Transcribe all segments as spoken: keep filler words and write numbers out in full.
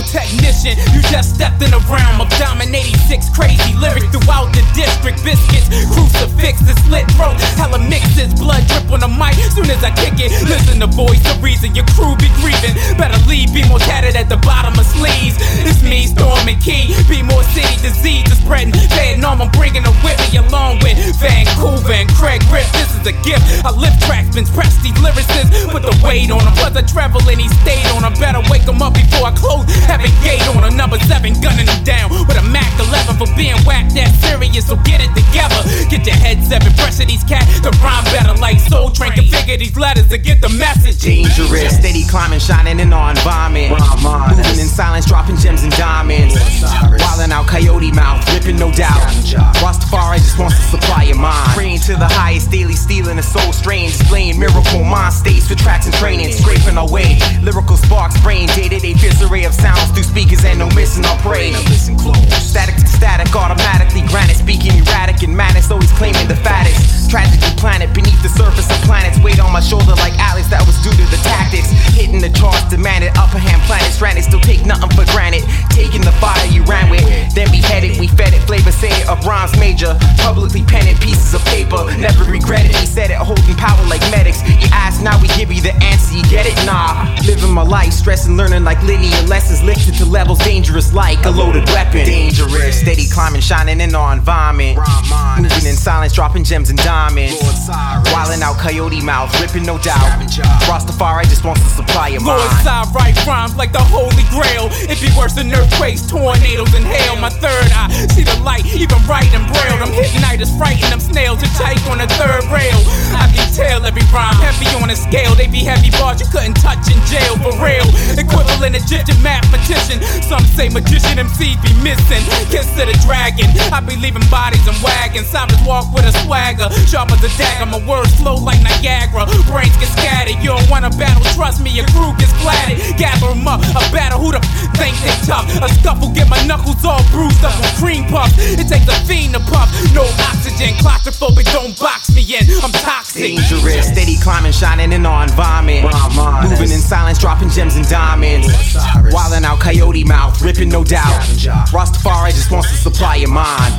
technician. You just stepped in the realm of dominating six crazy lyrics throughout the district. Biscuits, crucifixes, slit throats, hella mixes, blood drip on the mic. Soon as I kick it, listen to voice, the reason your crew be grieving. Better leave, be more tatted at the bottom of sleeves. It's me, Storm and Key. Be more city disease is spreading. Vietnam, I'm bringing a whip me along with Vancouver and Craig Rip. This is a gift. I lift tracks, been press these lyricists, put the weight on them. Plus I travel and he stayed on them. Better wake him up before I close. Having gate on a number seven, gunning him down with a Mac eleven for being whacked. That serious, so get it together. Get your head seven, pressure these cats to rhyme better like Soul Train. Configure these letters to get the message. Dangerous, steady climbing, shining in our environment. Moving in silence, dropping gems and diamonds. Wildin' out coyote mouth, ripping no doubt. Rastafari just wants to supply your mind. Praying to the highest, daily stealing a soul strain. Displaying miracle mind states with tracks and training. Scraping our way, lyrical sparks spraying. Day-to-day fierce array of sounds through speakers and no missing our prey. Static to static, automatically granite. Speaking erratic and madness, always claiming the fattest. Tragedy planet beneath the surface of planets. Weight on my shoulder like Alex, that was due to the tactics. Hitting the charts, demanded upper hand planets. Stranded, still take nothing for granted. Taking the fire you ran with, then beheaded. We fed it, flavor say it, of rhymes major. Publicly penning pieces of paper, never regretted. He said it, holding power like medics. You ask, now we give you the answer, you get it? Nah, living my life, stressing, learning like linear lessons. Lifted to levels dangerous like a loaded weapon. Dangerous, steady climbing, shining in our environment. Moving in silence, dropping gems and diamonds. Wildin' out coyote mouth, ripping no doubt. Rastafari just wants to supply your mind. Lord side right rhymes like the holy grail. It be worse than earthquakes, tornadoes, and hail. My third eye, see the light, even right and braille. Them hitnights frighten them snails, just take on the third rail. I detail every rhyme, heavy on a scale. They be heavy bars you couldn't touch in jail, for real. Equivalent Egyptian mathematician. Some say magician M Cs be missing. Kiss to the dragon, I be leaving bodies in wagons. Simons walk with a swagger, sharp as a dagger. My words flow like Niagara, brains get scattered. You don't wanna battle, trust me, your crew gets flattered. Gather them up, a battle, who the f think they tough? A scuffle, get my knuckles all bruised up with cream puffs. It takes a fiend to puff, no oxygen. Claustrophobic, don't box me in, I'm toxic. Dangerous, steady climbing, shining in our environment. Moving in silence, dropping gems and diamonds. Wildin' out coyote mouth, ripping no doubt. Rastafari just wants to supply your mind.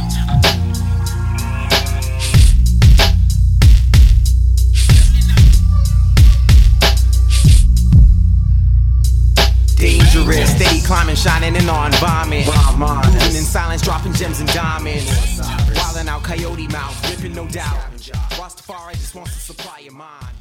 Dangerous, steady climbing, shining in our environment. Moving in silence, dropping gems and diamonds. Wildin' out coyote mouth, ripping no doubt. Rastafari just wants to supply your mind.